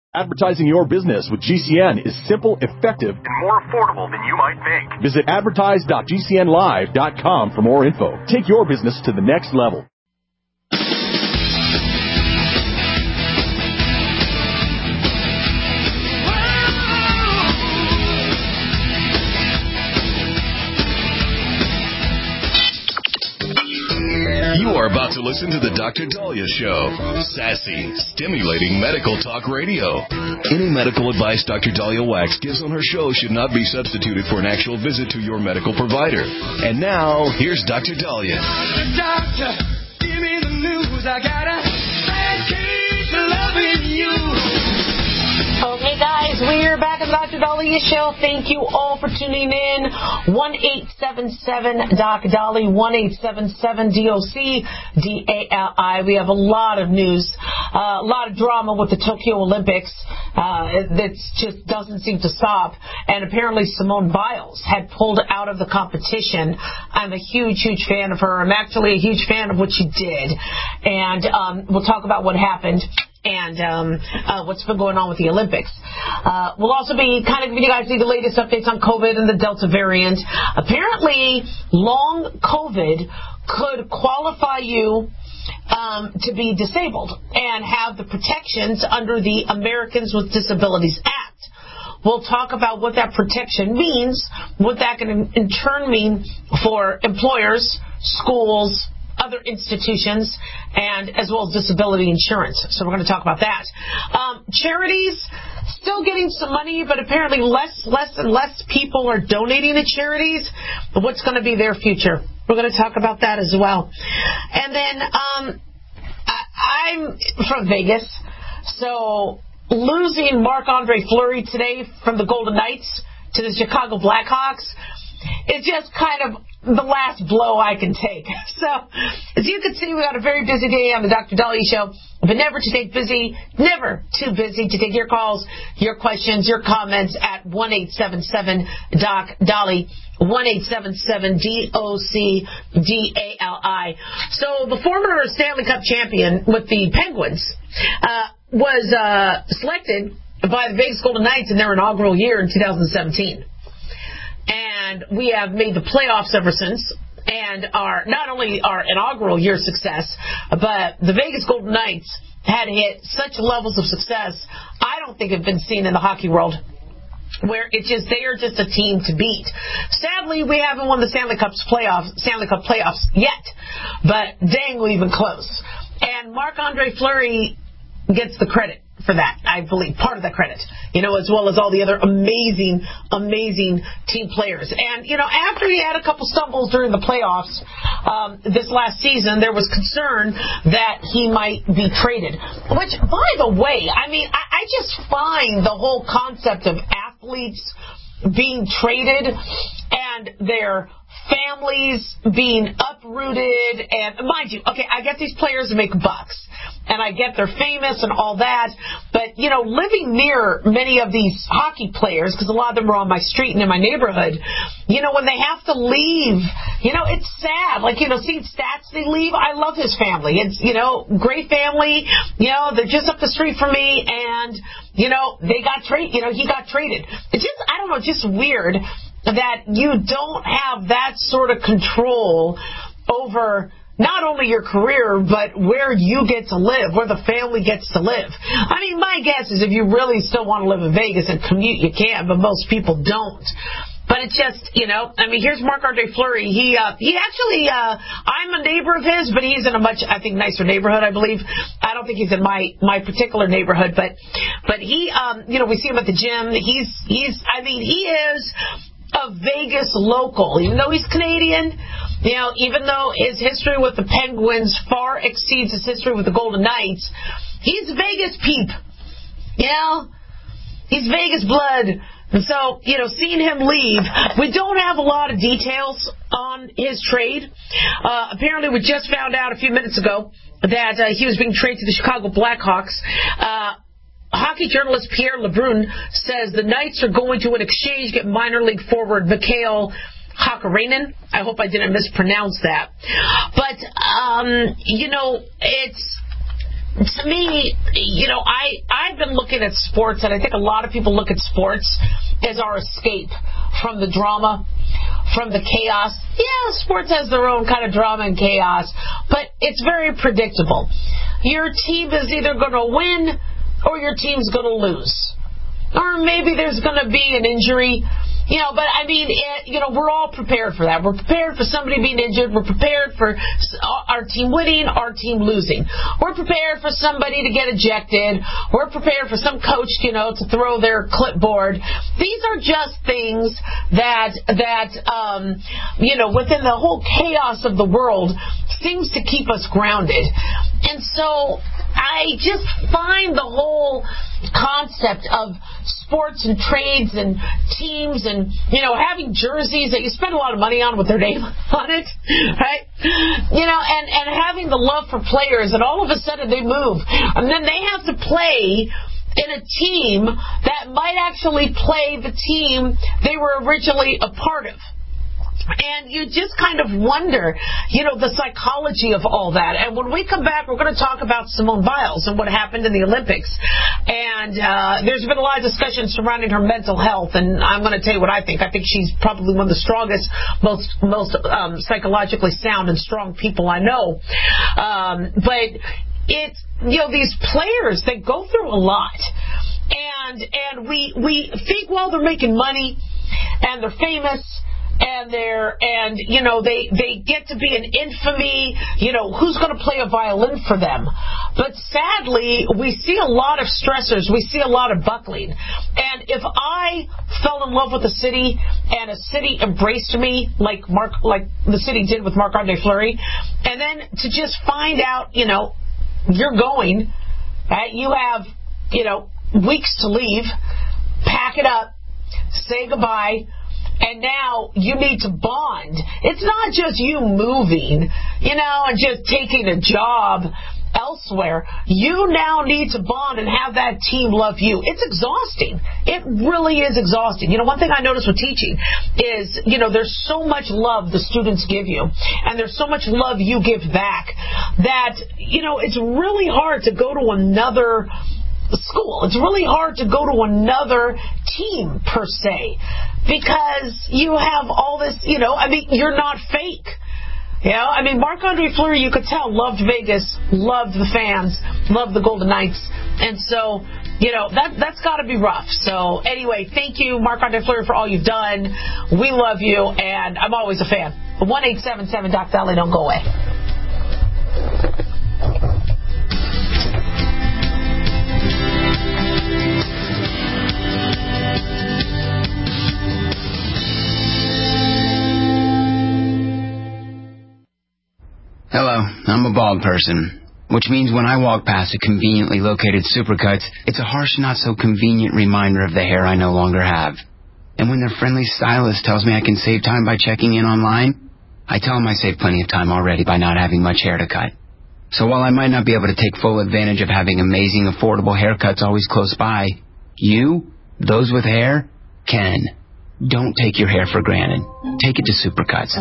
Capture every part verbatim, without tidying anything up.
Advertising your business with G C N is simple, effective, and more affordable than you might think. Visit advertise dot g c n live dot com for more info. Take your business to the next level. You are about to listen to the Doctor Dahlia Show. Sassy, stimulating medical talk radio. Any medical advice Doctor Dahlia Wax gives on her show should not be substituted for an actual visit to your medical provider. And now, here's Doctor Dahlia. Doctor, give me the news. I got a bad case of loving you. Okay, guys, we're back on the Doctor Dahlia Show. Thank you all for tuning in. one eight seven seven Doc Dolly, one eight seven seven D O C D A L I. We have a lot of news, uh, a lot of drama with the Tokyo Olympics. Uh, that just doesn't seem to stop. And apparently Simone Biles had pulled out of the competition. I'm a huge, huge fan of her. I'm actually a huge fan of what she did. And um, we'll talk about what happened and um, uh, what's been going on with the Olympics. Uh, we'll also be kind of giving you guys the latest updates on COVID and the Delta variant. Apparently, long COVID could qualify you um, to be disabled and have the protections under the Americans with Disabilities Act. We'll talk about what that protection means, what that can in turn mean for employers, schools, other institutions, and as well as disability insurance. So we're going to talk about that. Um, charities still getting some money, but apparently less, less, and less people are donating to charities. But what's going to be their future? We're going to talk about that as well. And then um, I, I'm from Vegas, so losing Marc-Andre Fleury today from the Golden Knights to the Chicago Blackhawks, it's just kind of the last blow I can take. So, as you can see, we got a very busy day on the Doctor Dahlia Show, but never to take busy, never too busy to take your calls, your questions, your comments at one eight seven seven Doc Dolly, one eight seven seven D O C D A L I. So, the former Stanley Cup champion with the Penguins uh, was uh, selected by the Vegas Golden Knights in their inaugural year in two thousand seventeen. And we have made the playoffs ever since, and our not only our inaugural year success, but the Vegas Golden Knights had hit such levels of success I don't think have been seen in the hockey world, where it's just they are just a team to beat. Sadly, we haven't won the Stanley Cup's playoffs, Stanley Cup playoffs yet, but dang, we've been close. And Marc-Andre Fleury gets the credit for that, I believe, part of the credit, you know, as well as all the other amazing, amazing team players. And, you know, after he had a couple stumbles during the playoffs um, this last season, there was concern that he might be traded. Which, by the way, I mean, I, I just find the whole concept of athletes being traded and their families being uprooted, and mind you, okay, I get these players make bucks, and I get they're famous and all that, but, you know, living near many of these hockey players, because a lot of them are on my street and in my neighborhood, you know, when they have to leave, you know, it's sad. Like, you know, seeing Stats, they leave. I love his family. It's, you know, great family. You know, they're just up the street from me, and, you know, they got traded, you know, he got traded. It's just, I don't know, just weird that you don't have that sort of control over not only your career, but where you get to live, where the family gets to live. I mean, my guess is if you really still want to live in Vegas and commute, you can, but most people don't. But it's just, you know, I mean, here's Marc-Andre Fleury. He uh, he actually, uh, I'm a neighbor of his, but he's in a much, I think, nicer neighborhood, I believe. I don't think he's in my, my particular neighborhood, but but he, um, you know, we see him at the gym. He's, he's, I mean, he is a Vegas local, even though he's Canadian. You know, even though his history with the Penguins far exceeds his history with the Golden Knights, he's Vegas peep. You know, he's Vegas blood. And so, you know, seeing him leave, we don't have a lot of details on his trade. Uh, apparently, we just found out a few minutes ago that uh, he was being traded to the Chicago Blackhawks. Uh, Hockey journalist Pierre Lebrun says the Knights are going to, in exchange, get minor league forward Mikhail Hakkarainen. I hope I didn't mispronounce that. But, um, you know, it's to me, you know, I, I've been looking at sports, and I think a lot of people look at sports as our escape from the drama, from the chaos. Yeah, sports has their own kind of drama and chaos, but it's very predictable. Your team is either going to win or your team's going to lose. Or maybe there's going to be an injury. You know, but I mean, it, you know, we're all prepared for that. We're prepared for somebody being injured. We're prepared for our team winning, our team losing. We're prepared for somebody to get ejected. We're prepared for some coach, you know, to throw their clipboard. These are just things that, that, um, you know, within the whole chaos of the world seems to keep us grounded. And so I just find the whole concept of sports and trades and teams and, you know, having jerseys that you spend a lot of money on with their name on it, right? You know, and, and having the love for players, and all of a sudden they move. And then they have to play in a team that might actually play the team they were originally a part of. And you just kind of wonder, you know, the psychology of all that. And when we come back, we're going to talk about Simone Biles and what happened in the Olympics. And uh, there's been a lot of discussion surrounding her mental health. And I'm going to tell you what I think. I think she's probably one of the strongest, most most um, psychologically sound and strong people I know. Um, but it's, you know, these players, they go through a lot. And and we we think, well, they're making money and they're famous. And they're, and, you know, they, they get to be an infamy, you know, who's going to play a violin for them? But sadly, we see a lot of stressors. We see a lot of buckling. And if I fell in love with a city and a city embraced me like Mark, like the city did with Marc-Andre Fleury, and then to just find out, you know, you're going, right? You have, you know, weeks to leave, pack it up, say goodbye, and now you need to bond. It's not just you moving, you know, and just taking a job elsewhere. You now need to bond and have that team love you. It's exhausting. It really is exhausting. You know, one thing I notice with teaching is, you know, there's so much love the students give you, and there's so much love you give back that, you know, it's really hard to go to another school. It's really hard to go to another team, per se, because you have all this, you know, I mean, you're not fake. You know, I mean, Marc-Andre Fleury, you could tell, loved Vegas, loved the fans, loved the Golden Knights. And so, you know, that, that's got to be rough. So, anyway, thank you, Marc-Andre Fleury, for all you've done. We love you, and I'm always a fan. one eight seven seven Doc Dolly, don't go away. Hello, I'm a bald person, which means when I walk past a conveniently located Supercuts, it's a harsh, not-so-convenient reminder of the hair I no longer have. And when their friendly stylist tells me I can save time by checking in online, I tell them I save plenty of time already by not having much hair to cut. So while I might not be able to take full advantage of having amazing, affordable haircuts always close by, you, those with hair, can. Don't take your hair for granted. Take it to Supercuts.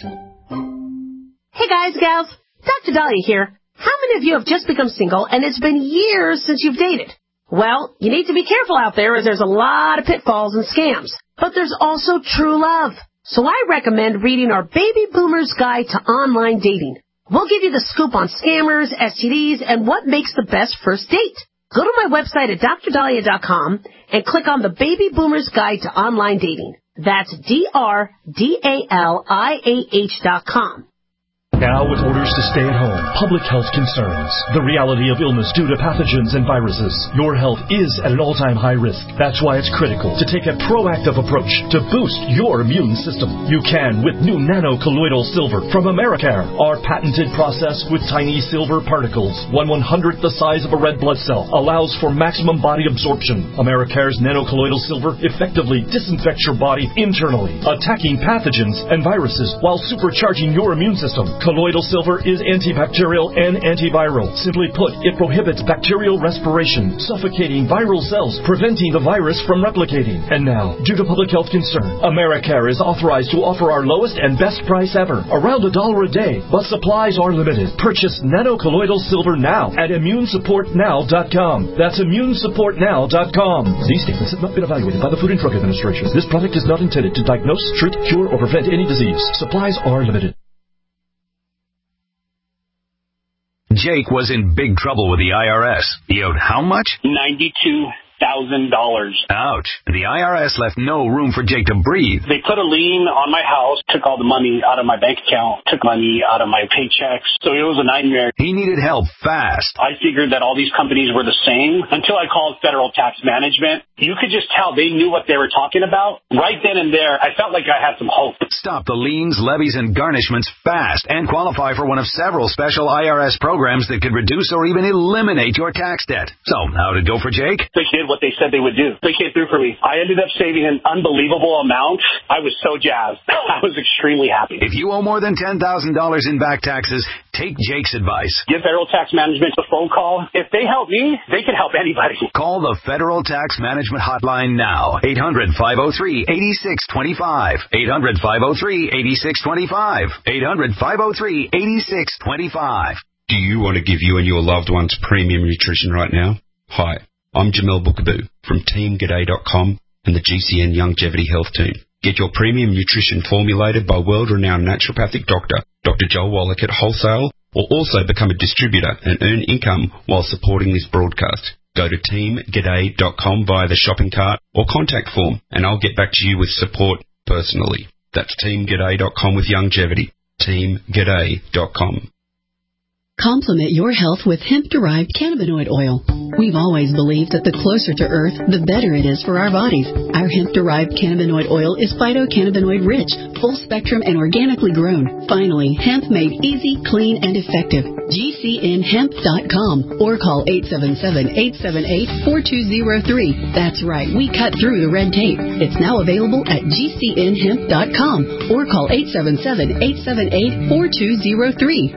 Hey guys, gals, Doctor Dahlia here. How many of you have just become single and it's been years since you've dated? Well, you need to be careful out there as there's a lot of pitfalls and scams. But there's also true love. So I recommend reading our Baby Boomer's Guide to Online Dating. We'll give you the scoop on scammers, S T Ds, and what makes the best first date. Go to my website at dr dahlia dot com and click on the Baby Boomer's Guide to Online Dating. That's D R D A L I A H dot com. Now, with orders to stay at home, public health concerns, the reality of illness due to pathogens and viruses, your health is at an all-time high risk. That's why it's critical to take a proactive approach to boost your immune system. You can with new nano-colloidal silver from Americare. Our patented process with tiny silver particles, one one-hundredth the size of a red blood cell, allows for maximum body absorption. Americare's nano-colloidal silver effectively disinfects your body internally, attacking pathogens and viruses while supercharging your immune system. Colloidal silver is antibacterial and antiviral. Simply put, it prohibits bacterial respiration, suffocating viral cells, preventing the virus from replicating. And now, due to public health concern, Americare is authorized to offer our lowest and best price ever, around a dollar a day, but supplies are limited. Purchase nanocolloidal silver now at immune support now dot com. That's immune support now dot com. These statements have not been evaluated by the Food and Drug Administration. This product is not intended to diagnose, treat, cure, or prevent any disease. Supplies are limited. Jake was in big trouble with the I R S. He owed how much? ninety-two thousand dollars. Ouch. The I R S left no room for Jake to breathe. They put a lien on my house, took all the money out of my bank account, took money out of my paychecks. So it was a nightmare. He needed help fast. I figured that all these companies were the same until I called Federal Tax Management. You could just tell they knew what they were talking about. Right then and there, I felt like I had some hope. Stop the liens, levies, and garnishments fast and qualify for one of several special I R S programs that could reduce or even eliminate your tax debt. So, how'd it go for Jake? They did what they said they would do. They came through for me. I ended up saving an unbelievable amount. I was so jazzed. I was extremely happy. If you owe more than ten thousand dollars in back taxes, take Jake's advice. Give Federal Tax Management a phone call. If they help me, they can help anybody. Call the Federal Tax Management Hotline now. eight hundred, five oh three, eight six two five. eight hundred, five oh three, eight six two five. eight hundred, five oh three, eight six two five. Do you want to give you and your loved ones premium nutrition right now? Hi, I'm Jamel Bookaboo from Team G'day dot com and the G C N Longevity Health Team. Get your premium nutrition formulated by world-renowned naturopathic doctor, Doctor Joel Wallach at wholesale, or also become a distributor and earn income while supporting this broadcast. Go to Team G'day dot com via the shopping cart or contact form, and I'll get back to you with support personally. That's Team G'day dot com with longevity. Team G'day dot com. Complement your health with hemp-derived cannabinoid oil. We've always believed that the closer to Earth, the better it is for our bodies. Our hemp-derived cannabinoid oil is phytocannabinoid-rich, full-spectrum, and organically grown. Finally, hemp made easy, clean, and effective. G C N hemp dot com or call eight seven seven, eight seven eight, four two zero three. That's right, we cut through the red tape. It's now available at G C N hemp dot com or call eight seven seven, eight seven eight, four two zero three.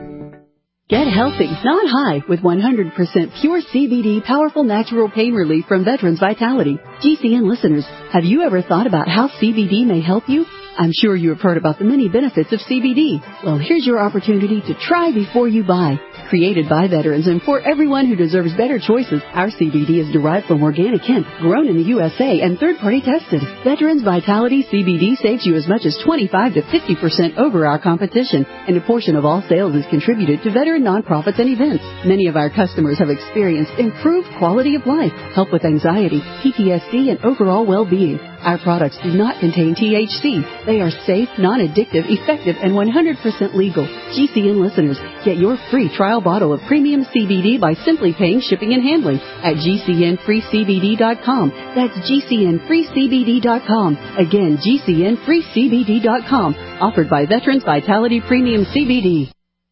Get healthy, not high, with one hundred percent pure C B D powerful natural pain relief from Veterans Vitality. G C N listeners, have you ever thought about how C B D may help you? I'm sure you have heard about the many benefits of C B D. Well, here's your opportunity to try before you buy. Created by veterans and for everyone who deserves better choices, our C B D is derived from organic hemp, grown in the U S A and third-party tested. Veterans Vitality C B D saves you as much as twenty-five to fifty percent over our competition, and a portion of all sales is contributed to veteran nonprofits and events. Many of our customers have experienced improved quality of life, help with anxiety, P T S D, and overall well-being. Our products do not contain T H C. They are safe, non-addictive, effective, and one hundred percent legal. G C N listeners, get your free trial bottle of premium C B D by simply paying shipping and handling at G C N free C B D dot com. That's G C N free C B D dot com. Again, G C N free C B D dot com. Offered by Veterans Vitality Premium C B D.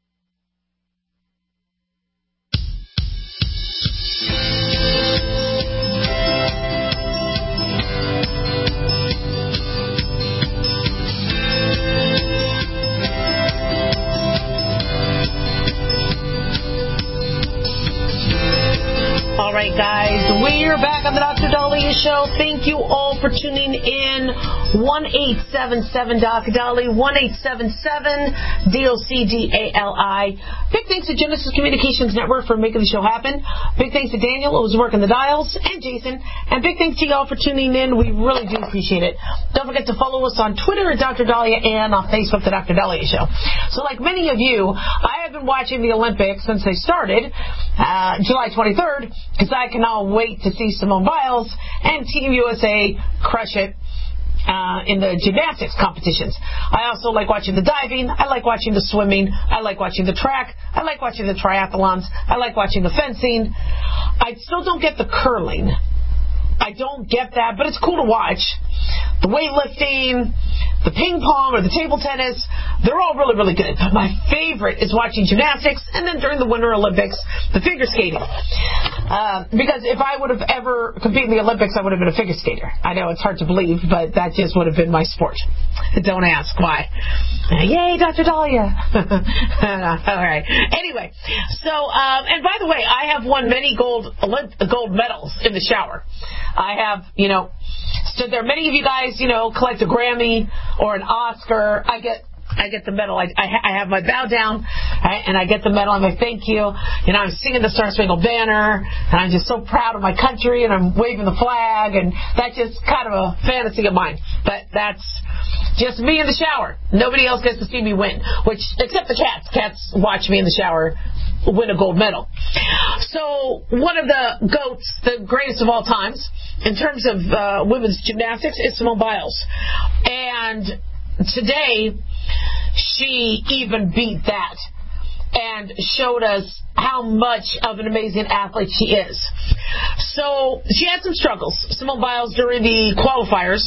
All right, guys, we're back on the Doctor Daliah Show. Thank you all for tuning in. one eight seven seven Doc Dolly, one eight seven seven D O C D A L I. Big thanks to Genesis Communications Network for making the show happen. Big thanks to Daniel, who was working the dials, and Jason. And big thanks to y'all for tuning in. We really do appreciate it. Don't forget to follow us on Twitter at Doctor Daliah and on Facebook, the Doctor Daliah Show. So like many of you, I have been watching the Olympics since they started, uh, July twenty-third, because I cannot wait to see Simone Biles and Team U S A crush it uh, in the gymnastics competitions. I also like watching the diving. I like watching the swimming. I like watching the track. I like watching the triathlons. I like watching the fencing. I still don't get the curling. I don't get that, but it's cool to watch. The weightlifting, the ping pong, or the table tennis, they're all really, really good. But my favorite is watching gymnastics, and then during the Winter Olympics, the figure skating. Uh, because if I would have ever competed in the Olympics, I would have been a figure skater. I know it's hard to believe, but that just would have been my sport. Don't ask why. Yay, Doctor Dahlia. All right. Anyway, so, um, and by the way, I have won many gold Olymp- gold medals in the shower. I have, you know, stood there. Many of you guys, you know, collect a Grammy or an Oscar. I get I get the medal. I, I, I have my bow down, right, and I get the medal. I'm like, thank you. You know, I'm singing the Star Spangled Banner, and I'm just so proud of my country, and I'm waving the flag, and that's just kind of a fantasy of mine. But that's just me in the shower. Nobody else gets to see me win, which except the cats. Cats watch me in the shower win a gold medal. So one of the GOATs, the greatest of all times, in terms of uh, women's gymnastics, is Simone Biles. And today, she even beat that and showed us how much of an amazing athlete she is. So she had some struggles, Simone Biles, during the qualifiers.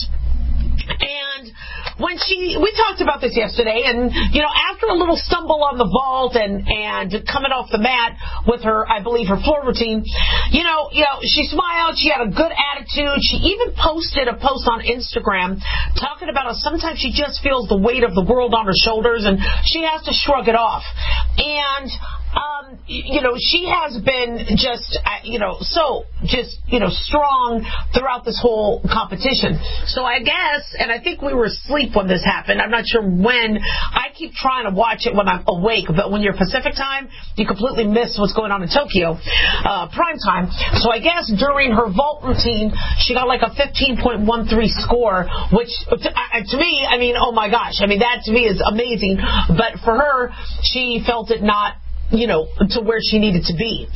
And when she, we talked about this yesterday, and, you know, after a little stumble on the vault and, and coming off the mat with her, I believe, her floor routine, you know, you know, she smiled, she had a good attitude, she even posted a post on Instagram talking about how sometimes she just feels the weight of the world on her shoulders and she has to shrug it off. And, Um, you know, she has been just, you know, so just, you know, strong throughout this whole competition. So I guess, and I think we were asleep when this happened. I'm not sure when. I keep trying to watch it when I'm awake, but when you're Pacific time, you completely miss what's going on in Tokyo, uh, prime time. So I guess during her vault routine, she got like a fifteen point one three score, which to, uh, to me, I mean, oh my gosh. I mean, that to me is amazing. But for her, she felt it not, you know, to where she needed to be.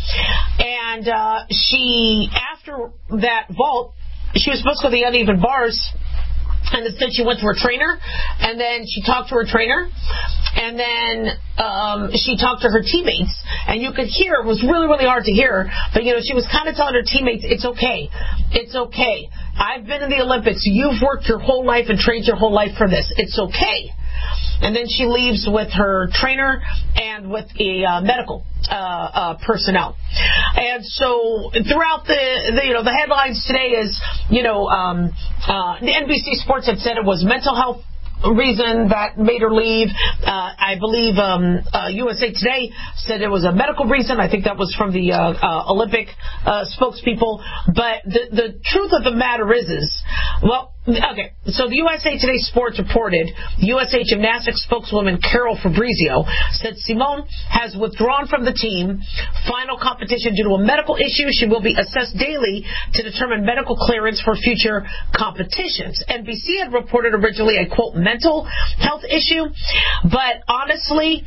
And uh, she, after that vault, she was supposed to go to the uneven bars, and instead she went to her trainer, and then she talked to her trainer, and then um, she talked to her teammates, and you could hear, it was really, really hard to hear, but, you know, she was kind of telling her teammates, it's okay, it's okay. I've been in the Olympics. You've worked your whole life and trained your whole life for this. It's okay. And then she leaves with her trainer and with a uh, medical uh, uh, personnel. And so throughout the, the you know the headlines today is you know um, uh, the N B C Sports had said it was mental health reason that made her leave. Uh, I believe um, uh, U S A Today said it was a medical reason. I think that was from the uh, uh, Olympic uh, spokespeople. But the, the truth of the matter is, is, well, okay, so the U S A Today Sports reported U S A Gymnastics spokeswoman Carol Fabrizio said Simone has withdrawn from the team. Final competition due to a medical issue. She will be assessed daily to determine medical clearance for future competitions. N B C had reported originally a, quote, mental health issue, but honestly,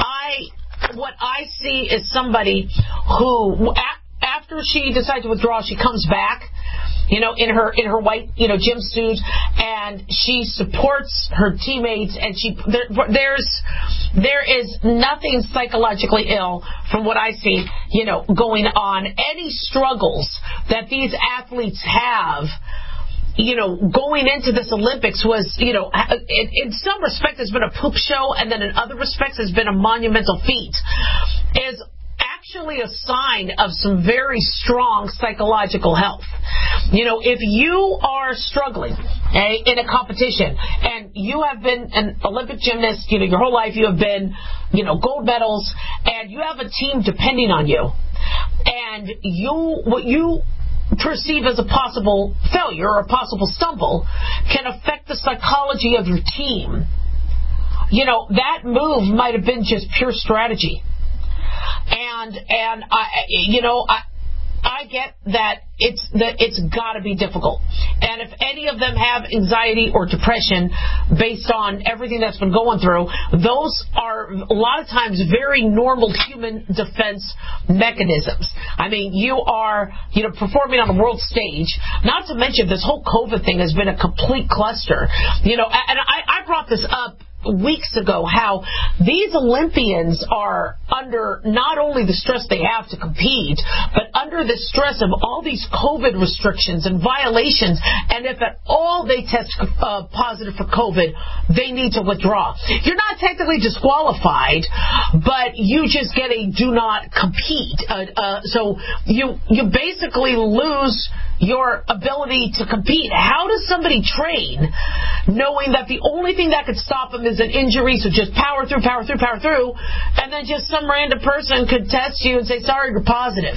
I what I see is somebody who, after she decides to withdraw, she comes back, you know, in her in her white, you know, gym suit, and she supports her teammates, and she there, there's there is nothing psychologically ill from what I see, you know, going on. Any struggles that these athletes have, you know, going into this Olympics was, you know, in, in some respects has been a poop show, and then in other respects has been a monumental feat, is actually a sign of some very strong psychological health. You know, if you are struggling okay, in a competition, and you have been an Olympic gymnast, you know, your whole life, you have been, you know, gold medals, and you have a team depending on you, and you, what you perceive as a possible failure or a possible stumble can affect the psychology of your team. You know, that move might have been just pure strategy. And, and I, you know, I, I get that it's that it's got to be difficult. And if any of them have anxiety or depression based on everything that's been going through, those are a lot of times very normal human defense mechanisms. I mean, you are, you know, performing on a world stage. Not to mention this whole COVID thing has been a complete cluster. You know, and I, I brought this up weeks ago how these Olympians are under not only the stress they have to compete, but under the stress of all these COVID restrictions and violations, and if at all they test uh, positive for COVID, they need to withdraw. You're not technically disqualified, but you just get a do not compete. Uh, uh, so you you basically lose your ability to compete. How does somebody train knowing that the only thing that could stop them is an injury, so just power through, power through, power through, and then just some random person could test you and say, sorry, you're positive?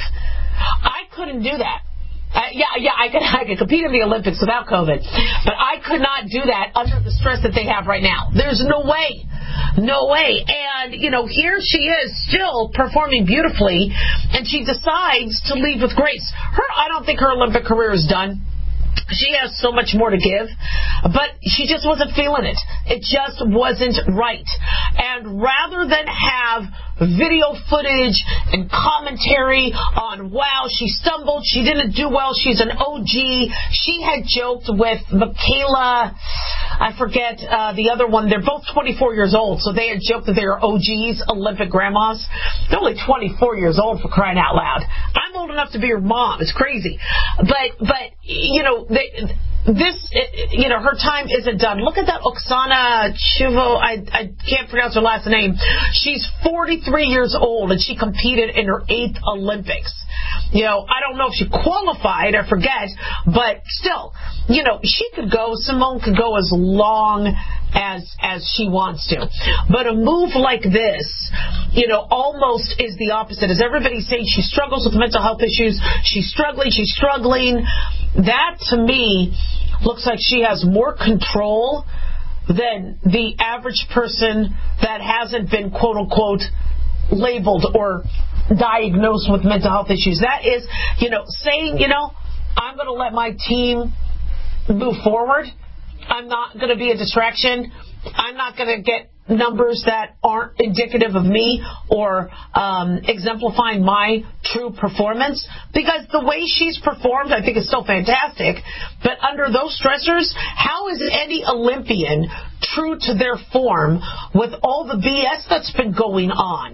I couldn't do that. Uh, yeah, yeah, I could, I could compete in the Olympics without COVID, but I could not do that under the stress that they have right now. There's no way. No way. And, you know, here she is still performing beautifully, and she decides to leave with grace. Her, I don't think her Olympic career is done. She has so much more to give, but she just wasn't feeling it. It just wasn't right. And rather than have video footage and commentary on, wow, she stumbled, she didn't do well, she's an O G, she had joked with Michaela, I forget uh, the other one. They're both twenty-four years old, so they had joked that they are O Gs, Olympic grandmas. They're only twenty-four years old, for crying out loud. I'm old enough to be your mom. It's crazy. But, but you know, they, this, you know, her time isn't done. Look at that Oksana Chivo. I, I can't pronounce her last name. She's forty-three years old, and she competed in her eighth Olympics. You know, I don't know if she qualified, I forget, but still, you know, she could go, Simone could go as long as as she wants to. But a move like this, you know, almost is the opposite. As everybody's saying, she struggles with mental health issues, she's struggling, she's struggling. That, to me, looks like she has more control than the average person that hasn't been, quote-unquote, labeled or diagnosed with mental health issues. That is, you know, saying, you know, I'm going to let my team move forward. I'm not going to be a distraction. I'm not going to get numbers that aren't indicative of me or um, exemplifying my true performance. Because the way she's performed, I think, is still fantastic. But under those stressors, how is any Olympian true to their form with all the B S that's been going on?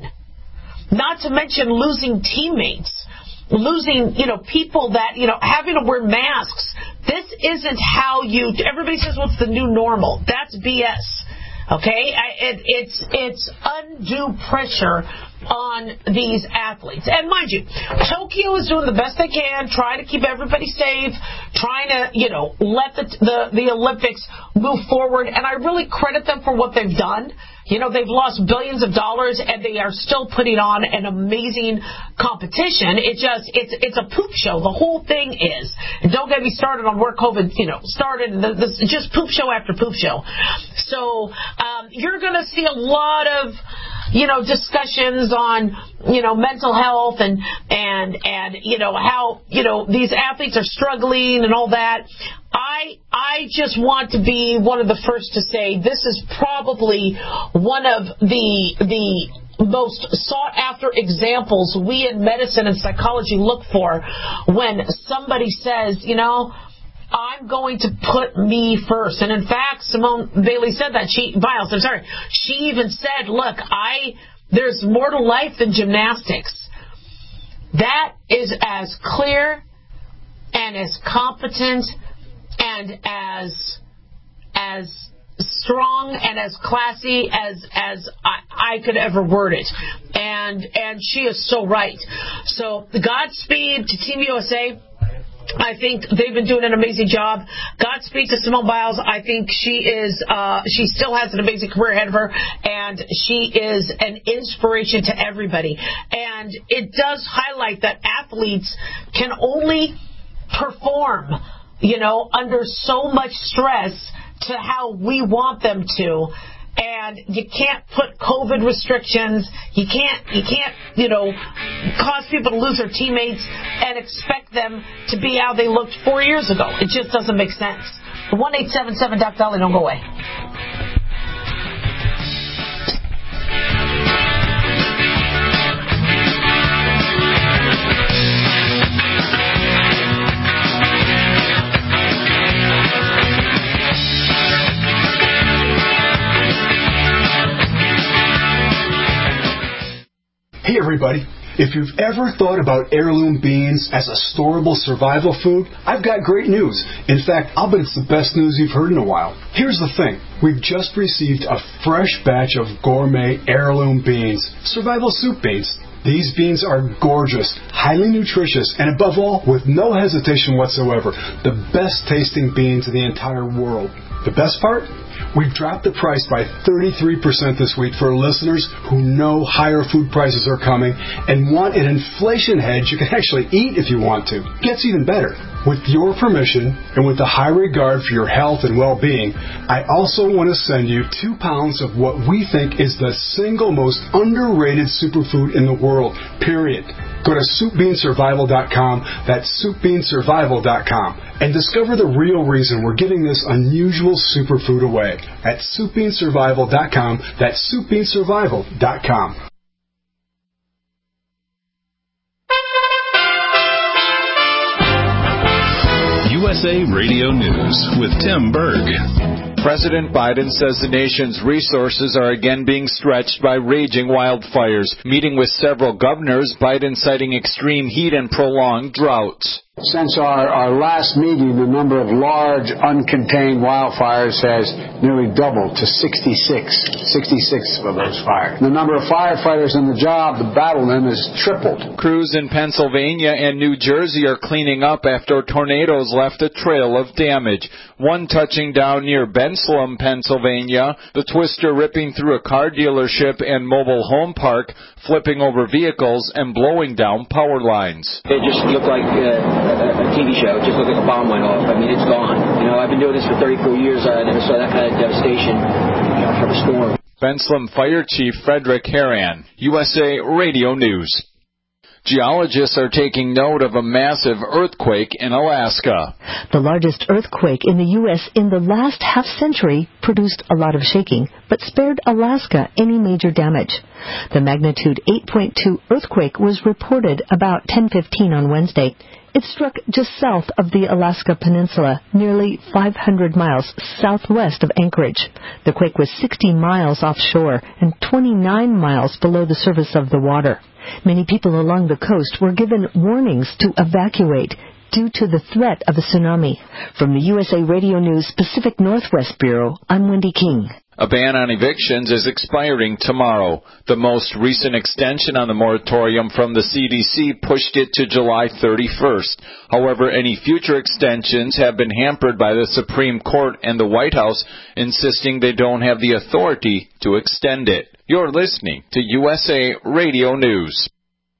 Not to mention losing teammates, losing, you know, people that, you know, having to wear masks. This isn't how you, everybody says, what's the new normal? That's B S. Okay? I, it, it's, it's undue pressure on these athletes. And mind you, Tokyo is doing the best they can, trying to keep everybody safe, trying to, you know, let the, the, the Olympics move forward. And I really credit them for what they've done. You know, they've lost billions of dollars, and they are still putting on an amazing competition. It just, it's it's a poop show. The whole thing is. And don't get me started on where COVID, you know, started. This is just poop show after poop show. So um, you're going to see a lot of, you know, discussions on, you know, mental health and, and, and, you know, how, you know, these athletes are struggling and all that. I I just want to be one of the first to say this is probably one of the the most sought after examples we in medicine and psychology look for when somebody says, you know, I'm going to put me first. And in fact, Simone Bailey said that. She Biles, I'm sorry. She even said, look, I there's more to life than gymnastics. That is as clear and as competent and as as strong and as classy as as I, I could ever word it. And and she is so right. So Godspeed to Team U S A. I think they've been doing an amazing job. Godspeed to Simone Biles. I think she is, uh, she still has an amazing career ahead of her, and she is an inspiration to everybody. And it does highlight that athletes can only perform, you know, under so much stress to how we want them to. And you can't put COVID restrictions. You can't, you can't, you know, cause people to lose their teammates and expect them to be how they looked four years ago. It just doesn't make sense. one eight seven seven Doc Dolly, don't go away. everybody. If you've ever thought about heirloom beans as a storable survival food, I've got great news. In fact, I'll bet it's the best news you've heard in a while. Here's the thing. We've just received a fresh batch of gourmet heirloom beans, survival soup beans. These beans are gorgeous, highly nutritious, and above all, with no hesitation whatsoever, the best tasting beans in the entire world. The best part? We've dropped the price by thirty-three percent this week for listeners who know higher food prices are coming and want an inflation hedge you can actually eat if you want to. Gets even better. With your permission and with a high regard for your health and well-being, I also want to send you two pounds of what we think is the single most underrated superfood in the world, period. Go to soup bean survival dot com, that's soup bean survival dot com, and discover the real reason we're giving this unusual superfood away at soup bean survival dot com, that's soup bean survival dot com. U S A Radio News with Tim Berg. President Biden says the nation's resources are again being stretched by raging wildfires. Meeting with several governors, Biden citing extreme heat and prolonged droughts. Since our, our last meeting, the number of large, uncontained wildfires has nearly doubled to sixty-six. sixty-six of those fires. The number of firefighters on the job to battle them has tripled. Crews in Pennsylvania and New Jersey are cleaning up after tornadoes left a trail of damage. One touching down near Bensalem, Pennsylvania, the twister ripping through a car dealership and mobile home park, flipping over vehicles and blowing down power lines. It just looked like uh, a T V show. It just looked like a bomb went off. I mean, it's gone. You know, I've been doing this for thirty-four years. I never saw that kind of devastation, you know, from a storm. Bensalem Fire Chief Frederick Haran, U S A Radio News. Geologists are taking note of a massive earthquake in Alaska. The largest earthquake in the U S in the last half century produced a lot of shaking, but spared Alaska any major damage. The magnitude eight point two earthquake was reported about ten fifteen on Wednesday. It struck just south of the Alaska Peninsula, nearly five hundred miles southwest of Anchorage. The quake was sixty miles offshore and twenty-nine miles below the surface of the water. Many people along the coast were given warnings to evacuate due to the threat of a tsunami. From the U S A Radio News Pacific Northwest Bureau, I'm Wendy King. A ban on evictions is expiring tomorrow. The most recent extension on the moratorium from the C D C pushed it to July thirty-first. However, any future extensions have been hampered by the Supreme Court and the White House insisting they don't have the authority to extend it. You're listening to U S A Radio News.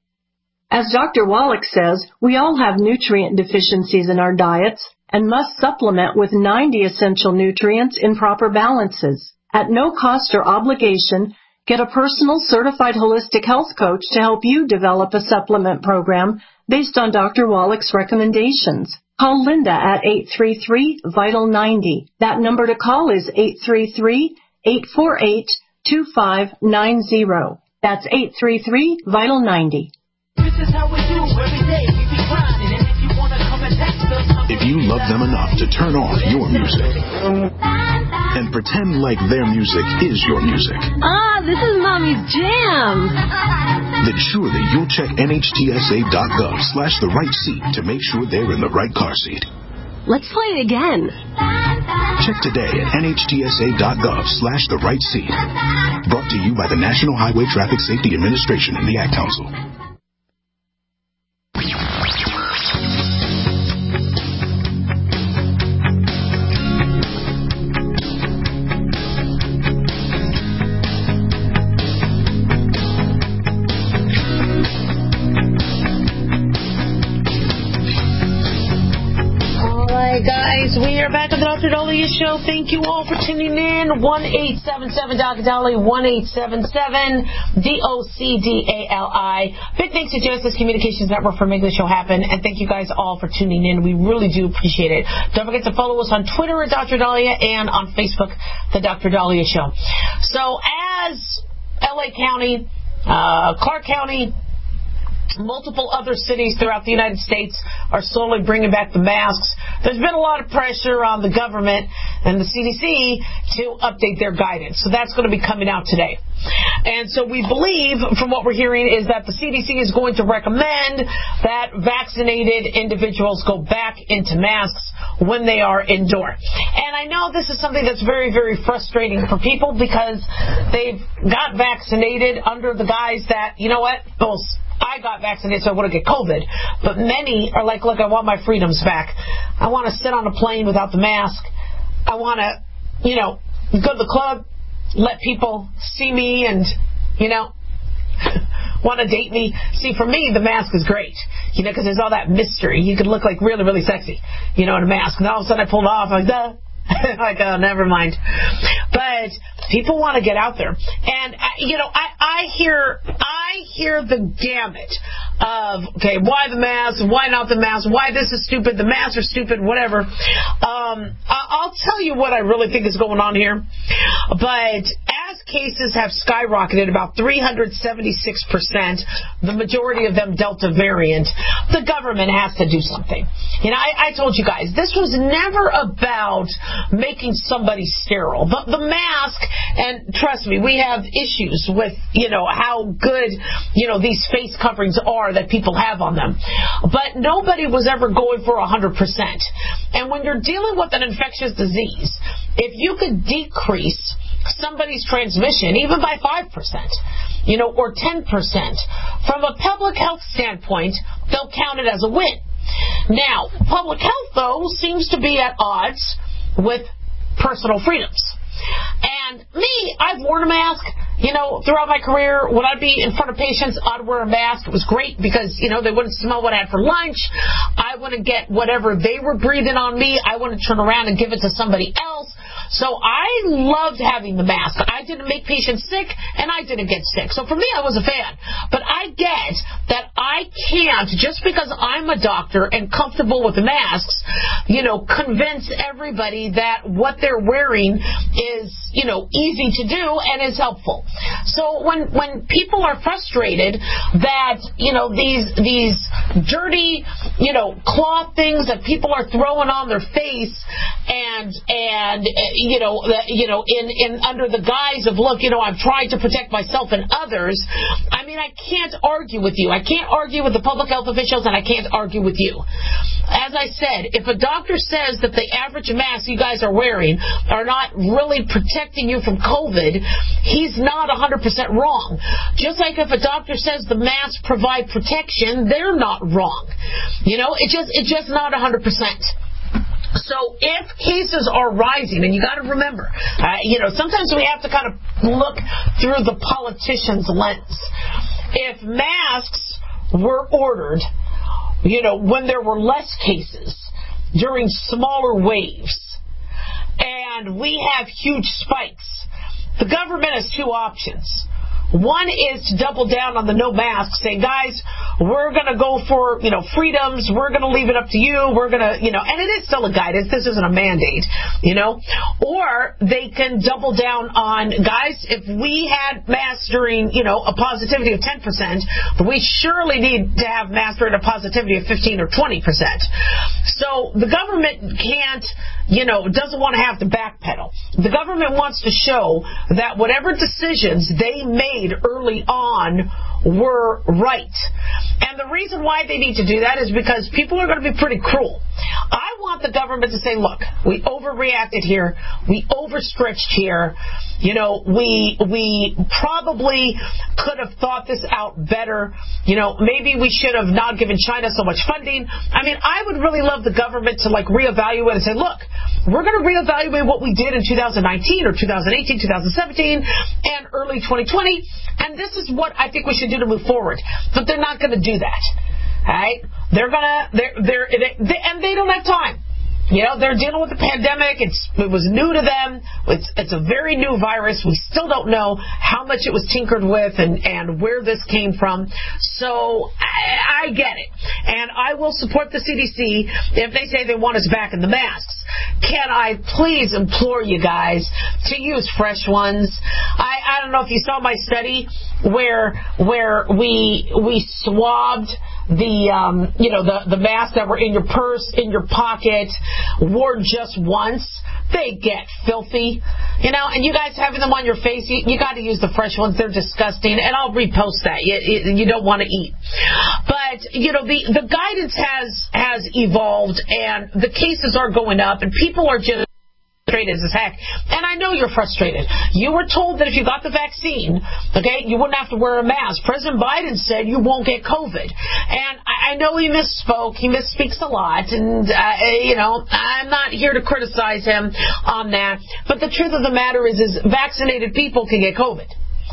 As Doctor Wallach says, we all have nutrient deficiencies in our diets and must supplement with ninety essential nutrients in proper balances. At no cost or obligation, get a personal certified holistic health coach to help you develop a supplement program based on Doctor Wallach's recommendations. Call Linda at eight three three, vital ninety. That number to call is eight three three, eight four eight, two five nine zero. That's eight three three, vital ninety. This is how we do every day. We be grinding, and if you want to come and text us, if you love them enough to turn off your music and pretend like their music is your music. Ah, this is Mommy's jam. Then surely you'll check N H T S A dot gov slash the right seat to make sure they're in the right car seat. Let's play it again. Check today at N H T S A dot gov slash the right seat. Brought to you by the National Highway Traffic Safety Administration and the Ad Council. Guys, we are back on the Doctor Dahlia Show. Thank you all for tuning in. one eight seven seven Doctor Dahlia, one eight seven seven D O C D A L I. Big thanks to Genesis Communications Network for making the show happen, and thank you guys all for tuning in. We really do appreciate it. Don't forget to follow us on Twitter at Doctor Dahlia and on Facebook, The Doctor Dahlia Show. So as L A County, uh, Clark County, multiple other cities throughout the United States are slowly bringing back the masks, there's been a lot of pressure on the government and the C D C to update their guidance. So that's going to be coming out today. And so we believe, from what we're hearing, is that the C D C is going to recommend that vaccinated individuals go back into masks when they are indoor. And I know this is something that's very, very frustrating for people because they've got vaccinated under the guise that, you know what, well, I got vaccinated so I wouldn't get COVID. But many are like, look, I want my freedoms back. I want to sit on a plane without the mask. I want to, you know, go to the club, let people see me and, you know, want to date me. See, for me, the mask is great, you know, because there's all that mystery. You could look like really, really sexy, you know, in a mask. And all of a sudden I pulled it off. I'm like, duh. like, oh, never mind. But people want to get out there. And, you know, I, I hear I hear the gamut of, okay, why the mask? Why not the mask? Why this is stupid? The masks are stupid, whatever. Um, I'll tell you what I really think is going on here. But as cases have skyrocketed about three hundred seventy-six percent, the majority of them Delta variant, the government has to do something. You know, I, I told you guys, this was never about making somebody sterile. The, the mask, and trust me, we have issues with, you know, how good, you know, these face coverings are that people have on them. But nobody was ever going for one hundred percent. And when you're dealing with an infectious disease, if you could decrease somebody's transmission, even by five percent, you know, or ten percent, from a public health standpoint, they'll count it as a win. Now, public health, though, seems to be at odds with personal freedoms. And me, I've worn a mask, you know, throughout my career. When I'd be in front of patients, I'd wear a mask. It was great because, you know, they wouldn't smell what I had for lunch. I wouldn't get whatever they were breathing on me. I wouldn't turn around and give it to somebody else. So I loved having the mask. I didn't make patients sick, and I didn't get sick. So for me, I was a fan. But I get that I can't, just because I'm a doctor and comfortable with the masks, you know, convince everybody that what they're wearing is, you know, easy to do and is helpful. So when when people are frustrated that, you know, these these dirty, you know, cloth things that people are throwing on their face and and you know you know in in under the guise of, look, you know, I'm trying to protect myself and others, I mean, I can't argue with you. I can't argue with the public health officials, and I can't argue with you. As I said, if a doctor says that the average masks you guys are wearing are not really protecting you from COVID, he's not one hundred percent wrong. Just like if a doctor says the masks provide protection, they're not wrong. You know, it just it's just not one hundred percent. So if cases are rising, and you got to remember, uh, you know, sometimes we have to kind of look through the politician's lens. If masks were ordered, you know, when there were less cases, during smaller waves, and we have huge spikes, the government has two options. One is to double down on the no mask, saying, guys, we're going to go for, you know, freedoms. We're going to leave it up to you. We're going to, you know, and it is still a guidance. This isn't a mandate, you know. Or they can double down on, guys, if we had masks during, you know, a positivity of ten percent, we surely need to have masks during a positivity of fifteen or twenty percent. So the government can't, you know, doesn't want to have to backpedal. The government wants to show that whatever decisions they made early on were right. And the reason why they need to do that is because people are going to be pretty cruel. I want the government to say, look, we overreacted here. We overstretched here. You know, we we probably could have thought this out better. You know, maybe we should have not given China so much funding. I mean, I would really love the government to, like, reevaluate and say, look, we're going to reevaluate what we did in two thousand nineteen or two thousand eighteen, two thousand seventeen, and early twenty twenty, and this is what I think we should do to move forward. But they're not going to do that. All right? They're going to, they're, they're, they, and they don't have time. You know, they're dealing with the pandemic. It's, it was new to them. It's, it's a very new virus. We still don't know how much it was tinkered with and, and where this came from. So I, I get it. And I will support the C D C if they say they want us back in the masks. Can I please implore you guys to use fresh ones? I, I don't know if you saw my study where where we we swabbed the um, you know the the masks that were in your purse, in your pocket, worn just once, they get filthy, you know. And you guys having them on your face, you, you got to use the fresh ones. They're disgusting, and I'll repost that. You, you, you don't want to eat, but you know the the guidance has has evolved, and the cases are going up, and people are just frustrated as heck. And I know you're frustrated. You were told that if you got the vaccine, okay, you wouldn't have to wear a mask. President Biden said you won't get COVID. And I, I know he misspoke. He misspeaks a lot. And, uh, you know, I'm not here to criticize him on that. But the truth of the matter is, is vaccinated people can get COVID.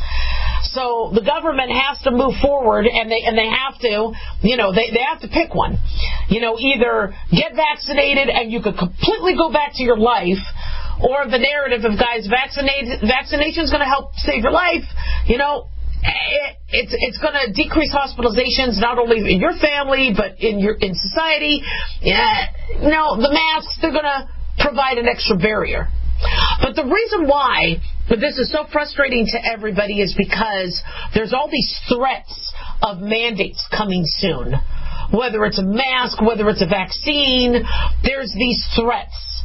So the government has to move forward, and they and they have to, you know, they, they have to pick one. You know, either get vaccinated and you could completely go back to your life, or the narrative of, guys, vaccinate, vaccination is going to help save your life. You know, it, it's it's going to decrease hospitalizations not only in your family but in your in society. Yeah, you know, the masks, they're going to provide an extra barrier. But the reason why this is so frustrating to everybody is because there's all these threats of mandates coming soon. Whether it's a mask, whether it's a vaccine, there's these threats.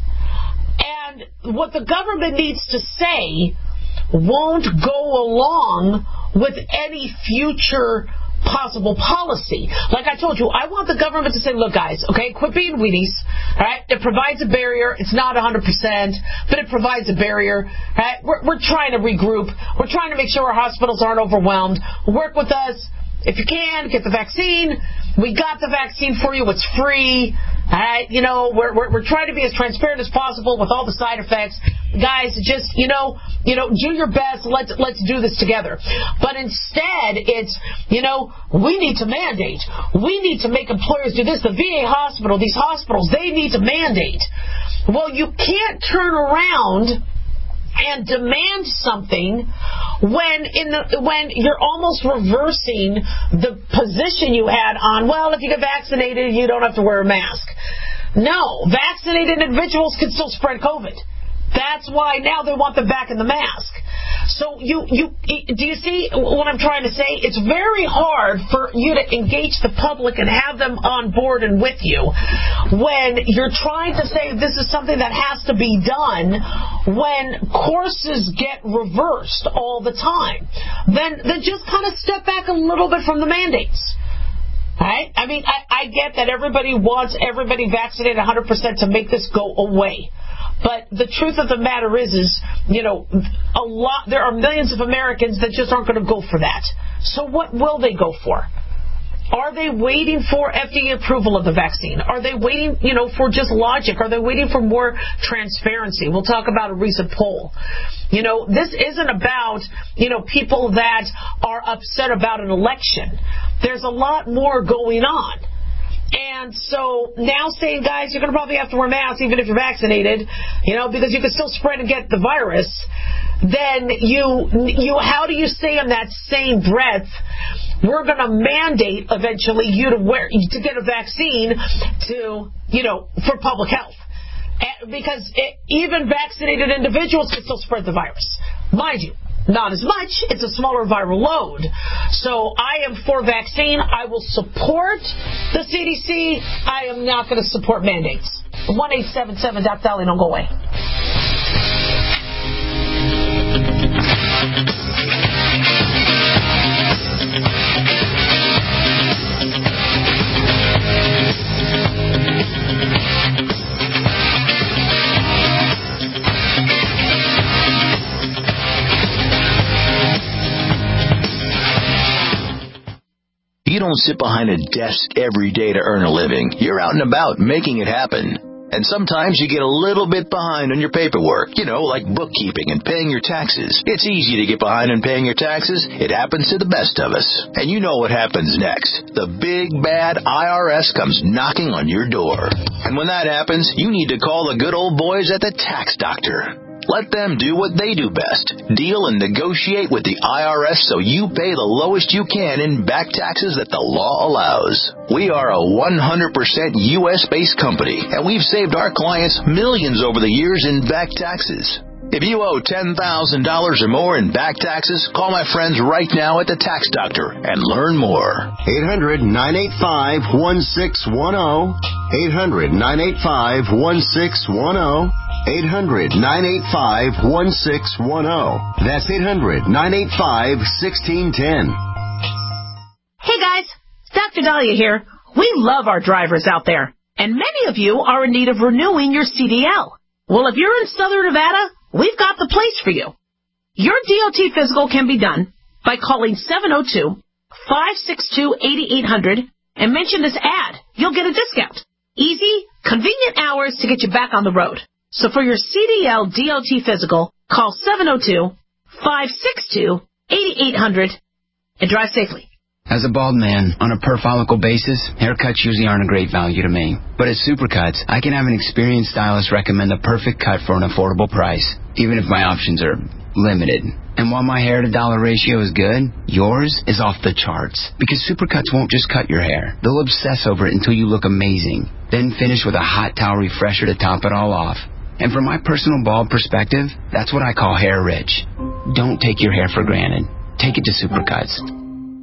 And what the government needs to say won't go along with any future possible policy. Like I told you, I want the government to say, look, guys, okay, quit being weenies, all right? It provides a barrier. It's not one hundred percent, but it provides a barrier, right? We're, we're trying to regroup. We're trying to make sure our hospitals aren't overwhelmed. Work with us. If you can, get the vaccine. We got the vaccine for you. It's free. All right? You know, we're, we're, we're trying to be as transparent as possible with all the side effects. Guys, just, you know, you know, do your best. Let's, let's do this together. But instead, it's, you know, we need to mandate. We need to make employers do this. The V A hospital, these hospitals, they need to mandate. Well, you can't turn around and demand something when in the when you're almost reversing the position you had on, well, if you get vaccinated, you don't have to wear a mask. No, vaccinated individuals can still spread COVID. That's why now they want them back in the mask. So you, you, do you see what I'm trying to say? It's very hard for you to engage the public and have them on board and with you when you're trying to say this is something that has to be done when courses get reversed all the time. Then, then just kind of step back a little bit from the mandates. Right? I mean, I, I get that everybody wants everybody vaccinated one hundred percent to make this go away. But the truth of the matter is, is, you know, a lot, there are millions of Americans that just aren't going to go for that. So what will they go for? Are they waiting for F D A approval of the vaccine? Are they waiting, you know, for just logic? Are they waiting for more transparency? We'll talk about a recent poll. You know, this isn't about, you know, people that are upset about an election. There's a lot more going on. And so now saying, guys, you're going to probably have to wear masks even if you're vaccinated, you know, because you can still spread and get the virus. Then you, you, how do you say in that same breath, we're going to mandate eventually you to wear, to get a vaccine to, you know, for public health? Because it, even vaccinated individuals can still spread the virus. Mind you, not as much. It's a smaller viral load. So I am for vaccine. I will support the C D C. I am not going to support mandates. one eight seven seven Doc Dolly, don't go away. You don't sit behind a desk every day to earn a living. You're out and about making it happen. And sometimes you get a little bit behind on your paperwork, you know, like bookkeeping and paying your taxes. It's easy to get behind on paying your taxes. It happens to the best of us. And you know what happens next. The big, bad I R S comes knocking on your door. And when that happens, you need to call the good old boys at the Tax Doctor. Let them do what they do best. Deal and negotiate with the I R S so you pay the lowest you can in back taxes that the law allows. We are a one hundred percent U S based company, and we've saved our clients millions over the years in back taxes. If you owe ten thousand dollars or more in back taxes, call my friends right now at the Tax Doctor and learn more. eight hundred, nine eight five, one six one zero. eight hundred, nine eight five, one six one zero. eight hundred, nine eight five, one six one zero. That's eight hundred, nine eight five, one six one zero. Hey guys, Doctor Dahlia here. We love our drivers out there, and many of you are in need of renewing your C D L. Well, if you're in Southern Nevada, we've got the place for you. Your D O T physical can be done by calling seven oh two, five six two, eight eight hundred and mention this ad. You'll get a discount. Easy, convenient hours to get you back on the road. So for your C D L D O T physical, call seven oh two, five six two, eight eight hundred and drive safely. As a bald man, on a per-follicle basis, haircuts usually aren't a great value to me. But at Supercuts, I can have an experienced stylist recommend the perfect cut for an affordable price, even if my options are limited. And while my hair-to-dollar ratio is good, yours is off the charts. Because Supercuts won't just cut your hair. They'll obsess over it until you look amazing. Then finish with a hot towel refresher to top it all off. And from my personal bald perspective, that's what I call hair rich. Don't take your hair for granted. Take it to Supercuts.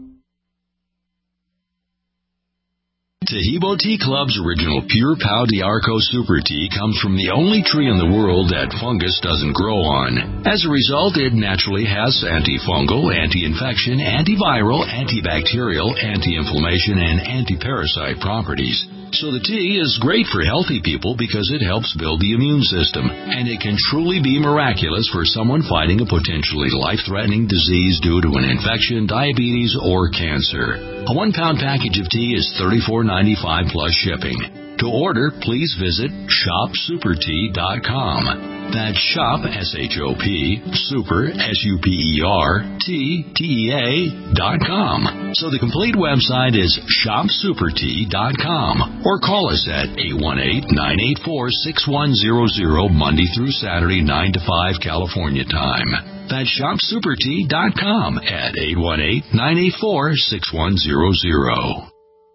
Tahibo Tea Club's original Pure Pau d'Arco Super Tea comes from the only tree in the world that fungus doesn't grow on. As a result, it naturally has antifungal, anti-infection, antiviral, antibacterial, anti-inflammation, and anti-parasite properties. So the tea is great for healthy people because it helps build the immune system, and it can truly be miraculous for someone fighting a potentially life-threatening disease due to an infection, diabetes, or cancer. A one-pound package of tea is thirty-four ninety-five plus shipping. To order, please visit shop super tea dot com. That's shop, S H O P, super, S U P E R, T, T E A, dot com. So the complete website is shop super tea dot com. Or call us at eight one eight, nine eight four, six one zero zero, Monday through Saturday, nine to five, California time. That's shop super tea dot com at eight one eight, nine eight four, six one zero zero.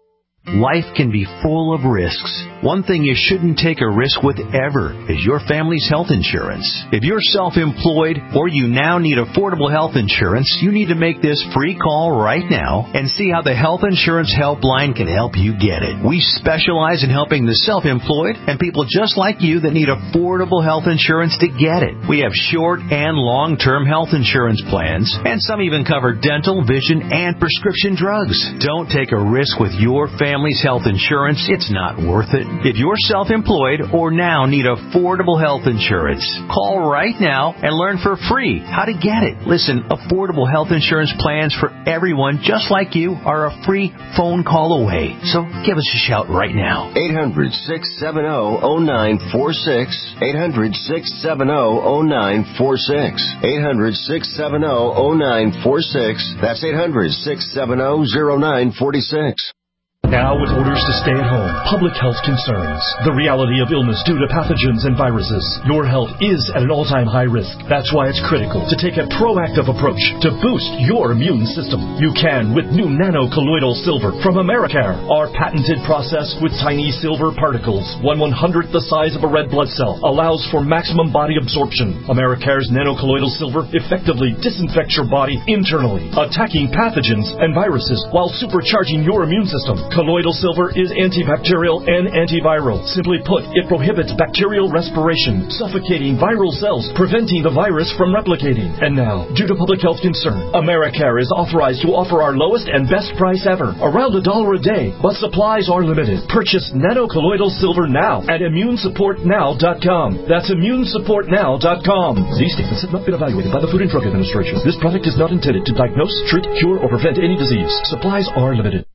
Life can be full of risks. One thing you shouldn't take a risk with ever is your family's health insurance. If you're self-employed or you now need affordable health insurance, you need to make this free call right now and see how the Health Insurance Helpline can help you get it. We specialize in helping the self-employed and people just like you that need affordable health insurance to get it. We have short and long-term health insurance plans, and some even cover dental, vision, and prescription drugs. Don't take a risk with your family. Family's health insurance, it's not worth it. If you're self-employed or now need affordable health insurance, call right now and learn for free how to get it. Listen, affordable health insurance plans for everyone just like you are a free phone call away. So give us a shout right now. eight hundred, six seven zero, zero nine four six. eight hundred, six seven zero, zero nine four six. eight hundred, six seven zero, zero nine four six. That's eight hundred, six seven zero, zero nine four six. Now with orders to stay at home, public health concerns, the reality of illness due to pathogens and viruses. Your health is at an all-time high risk. That's why it's critical to take a proactive approach to boost your immune system. You can with new nano-colloidal silver from Americare. Our patented process with tiny silver particles, one one-hundredth the size of a red blood cell, allows for maximum body absorption. Americare's nano-colloidal silver effectively disinfects your body internally, attacking pathogens and viruses while supercharging your immune system. Colloidal silver is antibacterial and antiviral. Simply put, it prohibits bacterial respiration, suffocating viral cells, preventing the virus from replicating. And now, due to public health concern, Americare is authorized to offer our lowest and best price ever, around a dollar a day, but supplies are limited. Purchase nano-colloidal silver now at immune support now dot com. That's immune support now dot com. These statements have not been evaluated by the Food and Drug Administration. This product is not intended to diagnose, treat, cure, or prevent any disease. Supplies are limited.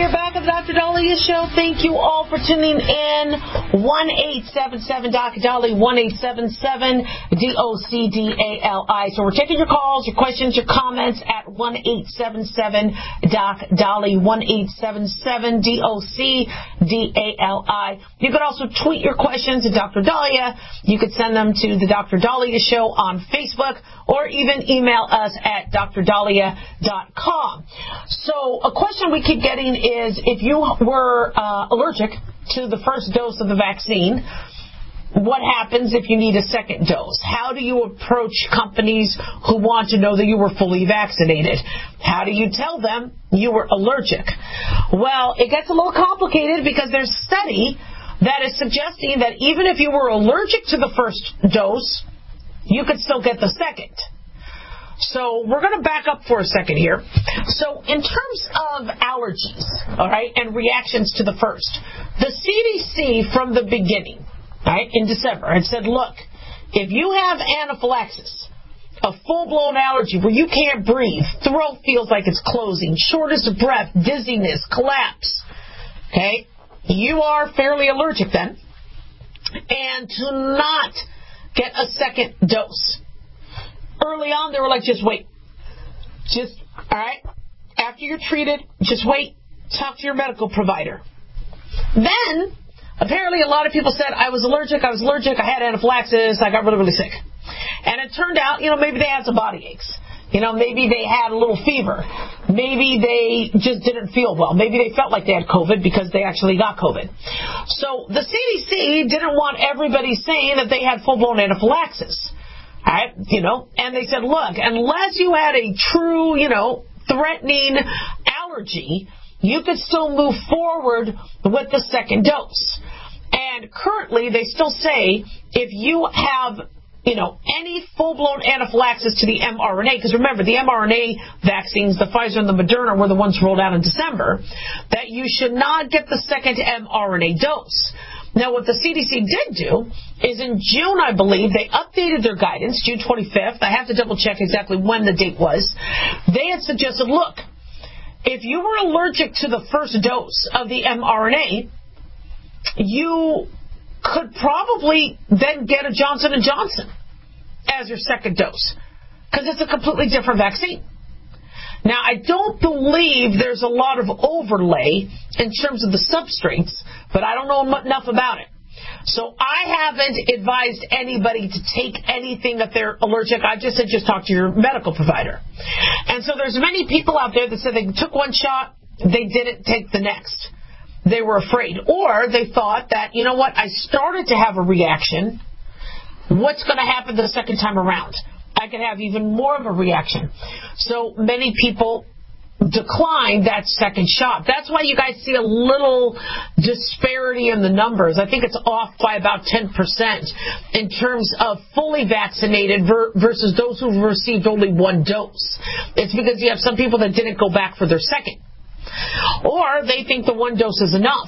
We are back at the Doctor Dahlia Show. Thank you all for tuning in. one eight seven seven D O C Dolly, one eight seven seven D O C D A L I. So we're taking your calls, your questions, your comments at one eight seven seven D O C Dolly, one eight seven seven D O C D A L I. You could also tweet your questions to Doctor Dahlia. You could send them to the Doctor Dahlia Show on Facebook, or even email us at d r dahlia dot com. So a question we keep getting is, if you were uh, allergic to the first dose of the vaccine, what happens if you need a second dose? How do you approach companies who want to know that you were fully vaccinated? How do you tell them you were allergic? Well, it gets a little complicated because there's a study that is suggesting that even if you were allergic to the first dose, you could still get the second. So we're going to back up for a second here. So in terms of allergies, all right, and reactions to the first, the C D C from the beginning, right, in December, had said, look, if you have anaphylaxis, a full-blown allergy where you can't breathe, throat feels like it's closing, shortness of breath, dizziness, collapse, okay, you are fairly allergic then, and to not get a second dose. Early on, they were like, just wait. Just, all right, after you're treated, just wait. Talk to your medical provider. Then, apparently a lot of people said, I was allergic, I was allergic, I had anaphylaxis, I got really, really sick. And it turned out, you know, maybe they had some body aches. You know, maybe they had a little fever. Maybe they just didn't feel well. Maybe they felt like they had COVID because they actually got COVID. So the C D C didn't want everybody saying that they had full-blown anaphylaxis. All right, you know, and they said, look, unless you had a true, you know, threatening allergy, you could still move forward with the second dose. And currently, they still say if you have, you know, any full-blown anaphylaxis to the mRNA, because remember, the mRNA vaccines, the Pfizer and the Moderna, were the ones rolled out in December, that you should not get the second mRNA dose. Now, what the C D C did do is in June, I believe, they updated their guidance, June twenty-fifth. I have to double-check exactly when the date was. They had suggested, look, if you were allergic to the first dose of the mRNA, you could probably then get a Johnson and Johnson as your second dose, because it's a completely different vaccine. Now, I don't believe there's a lot of overlay in terms of the substrates, but I don't know enough about it. So I haven't advised anybody to take anything that they're allergic. I just said just talk to your medical provider. And so there's many people out there that said they took one shot, they didn't take the next. They were afraid. Or they thought that, you know what, I started to have a reaction. What's going to happen the second time around? I could have even more of a reaction. So many people declined that second shot. That's why you guys see a little disparity in the numbers. I think it's off by about ten percent in terms of fully vaccinated ver- versus those who've received only one dose. It's because you have some people that didn't go back for their second. Or they think the one dose is enough.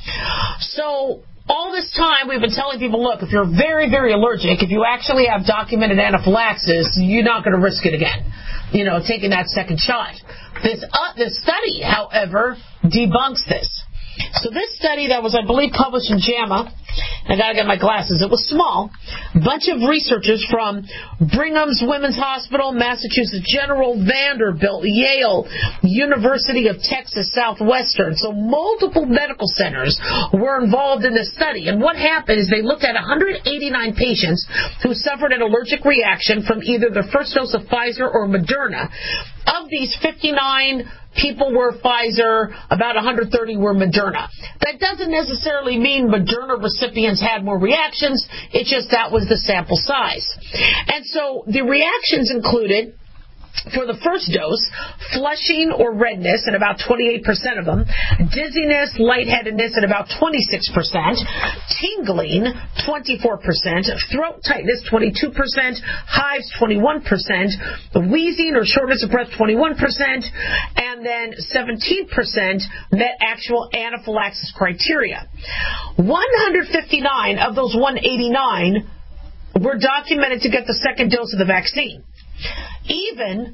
So all this time, we've been telling people, look, if you're very, very allergic, if you actually have documented anaphylaxis, you're not going to risk it again, you know, taking that second shot. This, uh, this study, however, debunks this. So this study that was, I believe, published in JAMA, I got to get my glasses, it was small, a bunch of researchers from Brigham's Women's Hospital, Massachusetts General, Vanderbilt, Yale, University of Texas Southwestern. So multiple medical centers were involved in this study. And what happened is they looked at one hundred eighty-nine patients who suffered an allergic reaction from either the first dose of Pfizer or Moderna. Of these, fifty-nine people were Pfizer, about one hundred thirty were Moderna. That doesn't necessarily mean Moderna recipients had more reactions. It's just that was the sample size. And so the reactions included, for the first dose, flushing or redness in about twenty-eight percent of them, dizziness, lightheadedness in about twenty-six percent, tingling, twenty-four percent, throat tightness, twenty-two percent, hives, twenty-one percent, wheezing or shortness of breath, twenty-one percent, and then seventeen percent met actual anaphylaxis criteria. one hundred fifty-nine of those one hundred eighty-nine were documented to get the second dose of the vaccine. Even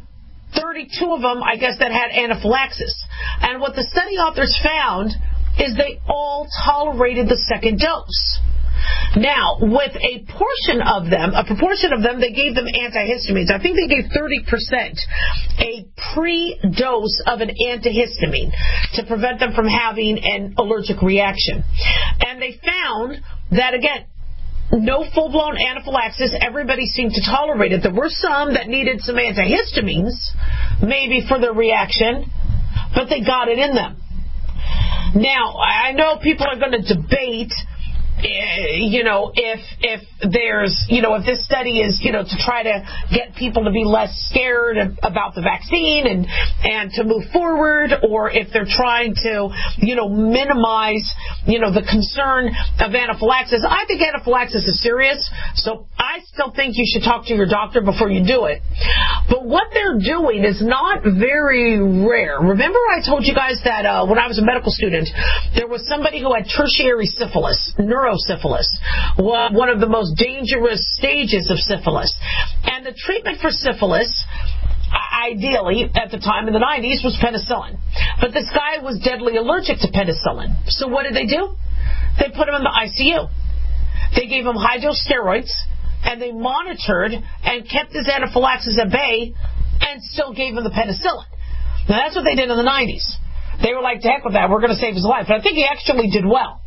thirty-two of them, I guess, that had anaphylaxis. And what the study authors found is they all tolerated the second dose. Now, with a portion of them, a proportion of them, they gave them antihistamines. I think they gave thirty percent a pre-dose of an antihistamine to prevent them from having an allergic reaction. And they found that, again, no full-blown anaphylaxis. Everybody seemed to tolerate it. There were some that needed some antihistamines, maybe for their reaction, but they got it in them. Now, I know people are going to debate, you know, if if there's, you know, if this study is, you know, to try to get people to be less scared about the vaccine and and to move forward, or if they're trying to, you know, minimize, you know, the concern of anaphylaxis. I think anaphylaxis is serious, so I still think you should talk to your doctor before you do it. But what they're doing is not very rare. Remember I told you guys that uh, when I was a medical student, there was somebody who had tertiary syphilis, neurosyphilis, one of the most dangerous stages of syphilis. And the treatment for syphilis, ideally, at the time in the nineties, was penicillin. But this guy was deadly allergic to penicillin. So what did they do? They put him in the I C U. They gave him hydrosteroids, and they monitored and kept his anaphylaxis at bay and still gave him the penicillin. Now, that's what they did in the nineties. They were like, to heck with that, we're going to save his life. And I think he actually did well.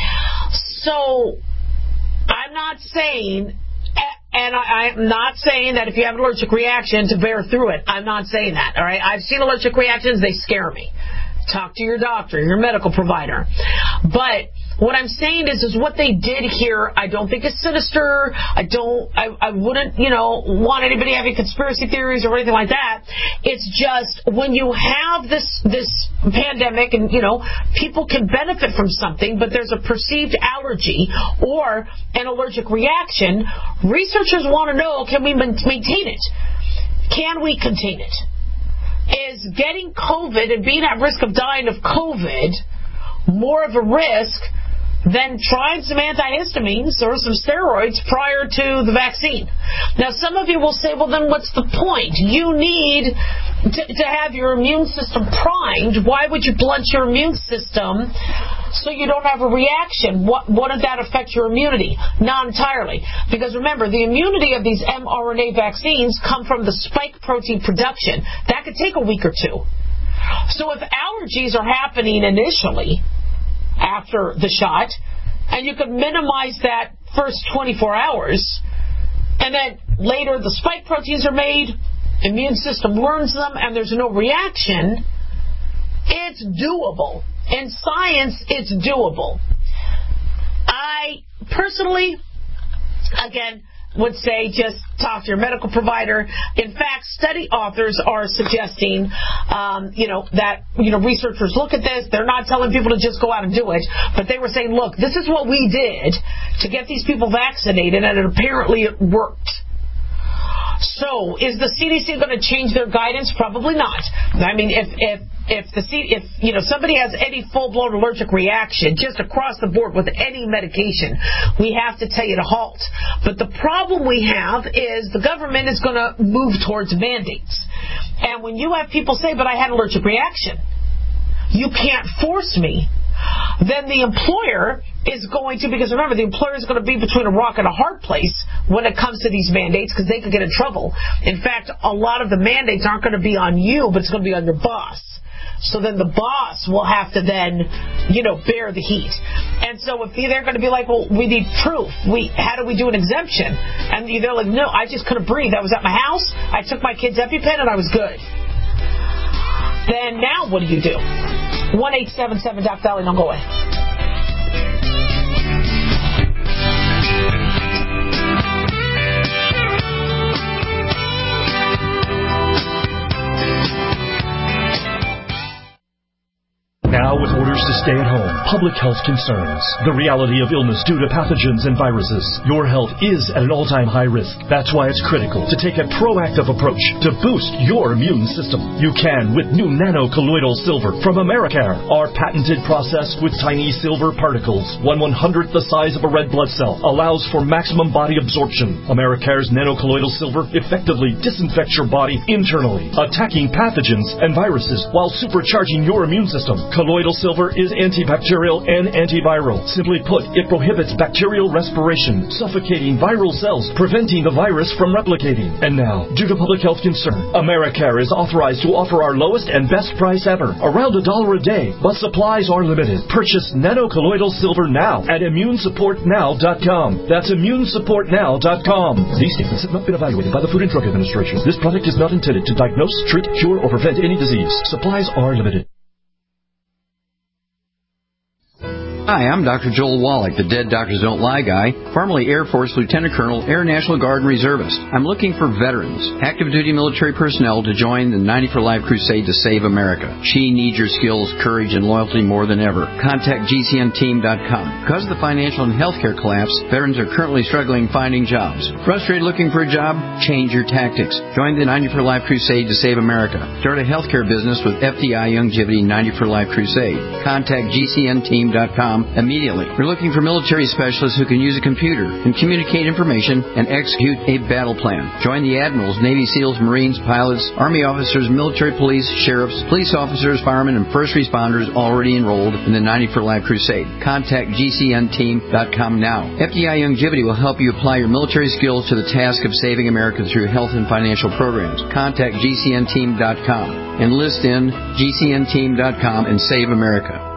So, I'm not saying, and I, I'm not saying that if you have an allergic reaction to bear through it. I'm not saying that, all right? I've seen allergic reactions. They scare me. Talk to your doctor, your medical provider. But what I'm saying is, is what they did here, I don't think is sinister. I don't, I, I wouldn't, you know, want anybody having conspiracy theories or anything like that. It's just when you have this, this pandemic and, you know, people can benefit from something, but there's a perceived allergy or an allergic reaction, researchers want to know, can we maintain it? Can we contain it? Is getting COVID and being at risk of dying of COVID more of a risk than trying some antihistamines or some steroids prior to the vaccine? Now, some of you will say, well, then what's the point? You need to, to have your immune system primed. Why would you blunt your immune system so you don't have a reaction? What, wouldn't that affect your immunity? Not entirely. Because remember, the immunity of these mRNA vaccines come from the spike protein production. That could take a week or two. So if allergies are happening initially after the shot, and you could minimize that first twenty-four hours, and then later the spike proteins are made, immune system learns them, and there's no reaction, it's doable. In science, it's doable. I personally, again, would say just talk to your medical provider. In fact, study authors are suggesting, um, you know, that, you know, researchers look at this. They're not telling people to just go out and do it, but they were saying, look, this is what we did to get these people vaccinated, and it apparently it worked. So, is the C D C going to change their guidance? Probably not. I mean, if if if the C, if you know somebody has any full-blown allergic reaction just across the board with any medication, we have to tell you to halt. But the problem we have is the government is going to move towards mandates. And when you have people say, "But I had an allergic reaction," you can't force me. Then the employer is going to, because remember, the employer is going to be between a rock and a hard place when it comes to these mandates, because they could get in trouble. In fact, a lot of the mandates aren't going to be on you, but it's going to be on your boss. So then the boss will have to then, you know, bear the heat. And so if they're going to be like, well, we need proof. We, how do we do an exemption? And they're like, no, I just couldn't breathe. I was at my house. I took my kid's EpiPen and I was good. Then now what do you do? one eight seven seven Doc Dolly, don't go away. Now Now with orders to stay at home, public health concerns, the reality of illness due to pathogens and viruses, your health is at an all-time high risk. That's why it's critical to take a proactive approach to boost your immune system. You can with new nano-colloidal silver from Americare. Our patented process with tiny silver particles, one one-hundredth the size of a red blood cell, allows for maximum body absorption. Americare's nano-colloidal silver effectively disinfects your body internally, attacking pathogens and viruses while supercharging your immune system. Colloidal silver is antibacterial and antiviral. Simply put, it prohibits bacterial respiration, suffocating viral cells, preventing the virus from replicating. And now, due to public health concern, Americare is authorized to offer our lowest and best price ever, around a dollar a day, but supplies are limited. Purchase nano-colloidal silver now at immune support now dot com. That's immune support now dot com. These statements have not been evaluated by the Food and Drug Administration. This product is not intended to diagnose, treat, cure, or prevent any disease. Supplies are limited. Hi, I'm Doctor Joel Wallach, the Dead Doctors Don't Lie guy, formerly Air Force Lieutenant Colonel, Air National Guard and Reservist. I'm looking for veterans, active duty military personnel to join the ninety for Life crusade to save America. She needs your skills, courage, and loyalty more than ever. Contact G C N team dot com. Because of the financial and healthcare collapse, veterans are currently struggling finding jobs. Frustrated looking for a job? Change your tactics. Join the ninety for Life crusade to save America. Start a healthcare business with F D I Youngevity ninety for Life crusade. Contact G C N team dot com immediately. We're looking for military specialists who can use a computer and communicate information and execute a battle plan. Join the admirals, Navy SEALs, Marines, pilots, Army officers, military police, sheriffs, police officers, firemen, and first responders already enrolled in the ninety for Life crusade. Contact G C N team dot com now. F D I Youngevity will help you apply your military skills to the task of saving America through health and financial programs. Contact G C N team dot com. Enlist in G C N team dot com and save America.